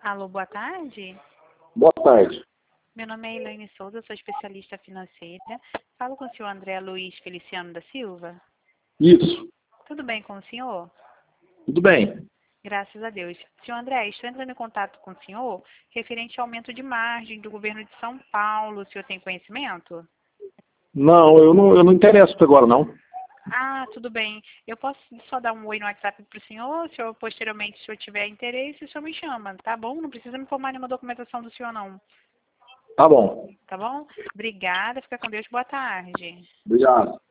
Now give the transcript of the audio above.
Alô, boa tarde. Boa tarde. Meu nome é Elaine Souza, sou especialista financeira. Falo com o senhor André Luiz Feliciano da Silva. Isso. Tudo bem com o senhor? Tudo bem. Graças a Deus. Senhor André, estou entrando em contato com o senhor referente ao aumento de margem do governo de São Paulo. O senhor tem conhecimento? Não, eu não interesso agora, não. Ah, tudo bem. Eu posso só dar um oi no WhatsApp para o senhor? Se eu, posteriormente, se eu tiver interesse, o senhor me chama, tá bom? Não precisa me informar nenhuma documentação do senhor, não. Tá bom. Tá bom? Obrigada, fica com Deus, boa tarde. Obrigado.